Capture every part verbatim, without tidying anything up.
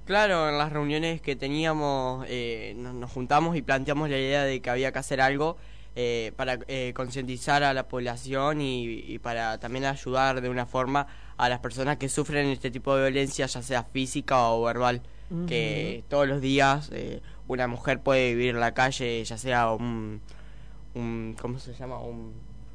Claro, en las reuniones que teníamos eh, nos, nos juntamos y planteamos la idea de que había que hacer algo eh, para eh, concientizar a la población y, y para también ayudar de una forma a las personas que sufren este tipo de violencia, ya sea física o verbal, uh-huh. que todos los días eh, una mujer puede vivir en la calle, ya sea un, un ¿cómo se llama? Un,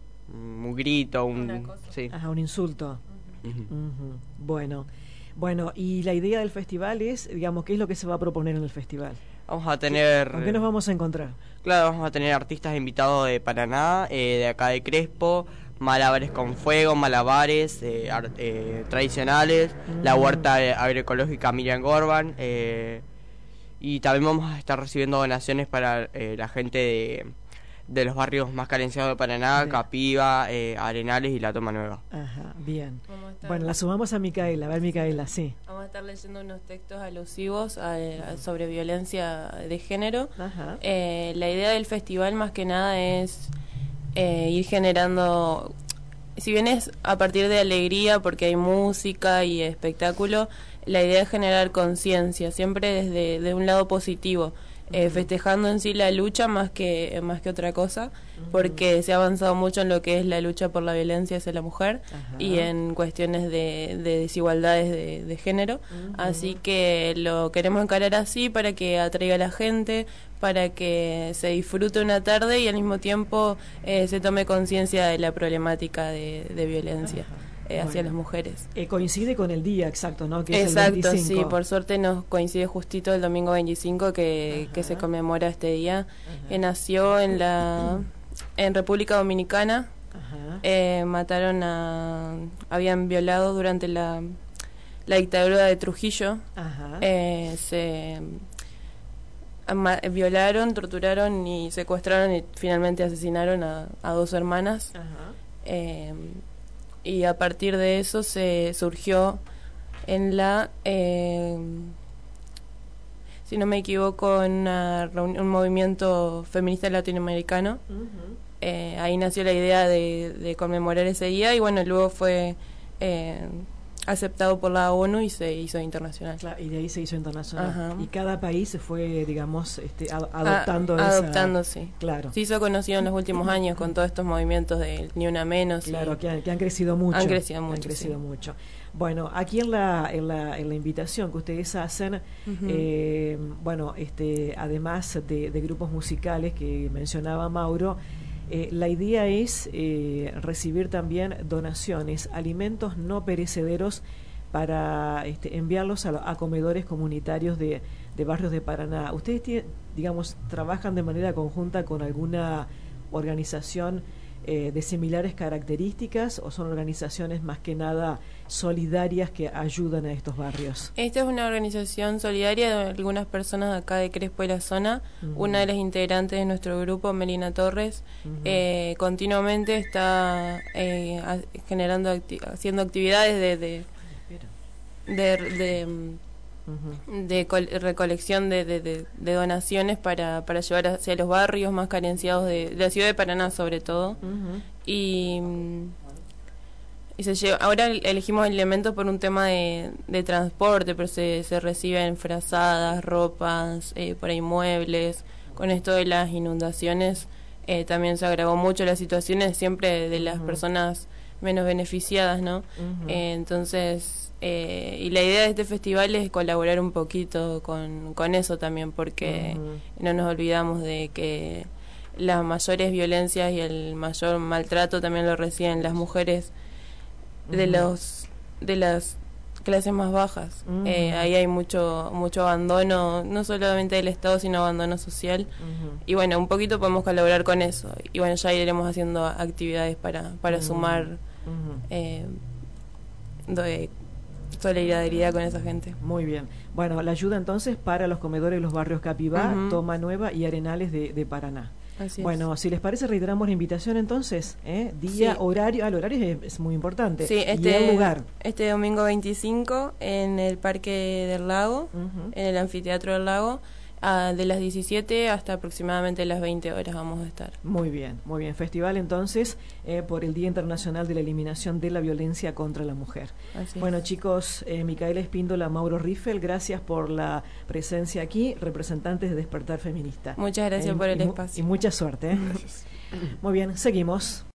un grito, un, sí. Ajá, un insulto. Uh-huh. Uh-huh. Bueno. Bueno, y la idea del festival es, digamos, ¿qué es lo que se va a proponer en el festival? Vamos a tener... ¿Con qué nos vamos a encontrar? Claro, vamos a tener artistas invitados de Paraná, eh, de acá de Crespo, malabares con fuego, malabares eh, art, eh, tradicionales, mm. la huerta agroecológica Miriam Gorban, eh, y también vamos a estar recibiendo donaciones para eh, la gente de... de los barrios más carenciados de Paraná, sí. Capiva, eh, Arenales y La Toma Nueva. Ajá, bien. Bueno, la sumamos a Micaela. A ver, Micaela, sí. Vamos a estar leyendo unos textos alusivos a, a, sobre violencia de género. Ajá. Eh, la idea del festival más que nada es eh, ir generando, si bien es a partir de alegría porque hay música y espectáculo, la idea es generar conciencia, siempre desde de un lado positivo. Eh, festejando en sí la lucha más que más que otra cosa, porque se ha avanzado mucho en lo que es la lucha por la violencia hacia la mujer. Ajá. Y en cuestiones de, de desigualdades de, de género. Uh-huh. Así que lo queremos encarar así para que atraiga a la gente, para que se disfrute una tarde y al mismo tiempo eh, se tome conciencia de la problemática de, de violencia. Ajá. Eh, hacia bueno. las mujeres. Eh, coincide con el día exacto, ¿no? Que exacto, es el veinticinco. Sí, por suerte nos coincide justito el domingo veinticinco que, que se conmemora este día. Que nació en la en República Dominicana. Ajá. Eh, mataron a... habían violado durante la, la dictadura de Trujillo. Ajá. Eh, se ama, violaron, torturaron y secuestraron y finalmente asesinaron a, a dos hermanas. Ajá. Eh, y a partir de eso se surgió en la eh, si no me equivoco en una, un movimiento feminista latinoamericano. Uh-huh. eh, ahí nació la idea de, de conmemorar ese día y bueno, luego fue eh, aceptado por la ONU y se hizo internacional. Claro, y de ahí se hizo internacional. Ajá. Y cada país se fue, digamos, este, ad- adoptando a, esa... Adoptando, sí. Claro. Se hizo conocido en los últimos años con todos estos movimientos de Ni Una Menos. Claro, que han, que han crecido mucho. Han crecido mucho, Han crecido sí. mucho. Bueno, aquí en la, en la, en la invitación que ustedes hacen, uh-huh. eh, bueno, este, además de, de grupos musicales que mencionaba Mauro, Eh, la idea es eh, recibir también donaciones, alimentos no perecederos para este, enviarlos a, a comedores comunitarios de, de barrios de Paraná. ¿Ustedes, tiene, digamos, trabajan de manera conjunta con alguna organización eh, de similares características o son organizaciones más que nada solidarias que ayudan a estos barrios? Esta es una organización solidaria de algunas personas acá de Crespo y la zona. Uh-huh. Una de las integrantes de nuestro grupo, Melina Torres, uh-huh. eh, continuamente está eh, a, generando acti- haciendo actividades de de, de, de, uh-huh. de col- recolección de, de, de, de donaciones para, para llevar hacia los barrios más carenciados de, de la ciudad de Paraná sobre todo. Uh-huh. y Y se lleva, ahora elegimos elementos por un tema de, de transporte, pero se, se reciben frazadas, ropas, eh, por ahí muebles. Con esto de las inundaciones eh, también se agravó mucho las situaciones siempre de, de las uh-huh. personas menos beneficiadas, ¿no? Uh-huh. Eh, entonces, eh, y la idea de este festival es colaborar un poquito con, con eso también, porque uh-huh. no nos olvidamos de que las mayores violencias y el mayor maltrato también lo reciben las mujeres de los de las clases más bajas. Uh-huh. eh, ahí hay mucho mucho abandono, no solamente del Estado, sino abandono social. Uh-huh. Y bueno, un poquito podemos colaborar con eso. Y bueno, ya iremos haciendo actividades para para uh-huh. sumar uh-huh. eh, de solidaridad con esa gente. Muy bien. Bueno, la ayuda entonces para los comedores de los barrios Capibá, uh-huh. Toma Nueva y Arenales de, de Paraná. Así bueno, es. Si les parece, reiteramos la invitación entonces, ¿eh? Día, sí. horario, ah, el horario es, es muy importante. Sí, este, y el lugar. Este domingo veinticinco en el Parque del Lago, uh-huh. en el Anfiteatro del Lago, a, de las diecisiete hasta aproximadamente las veinte horas vamos a estar. Muy bien, muy bien. Festival entonces eh, por el Día Internacional de la Eliminación de la Violencia contra la Mujer. Así bueno es. chicos, eh, Micaela Espíndola, Mauro Riffel, gracias por la presencia aquí, representantes de Despertar Feminista. Muchas gracias Eh, por el y, espacio. Y mucha suerte. ¿eh? Muy bien, seguimos.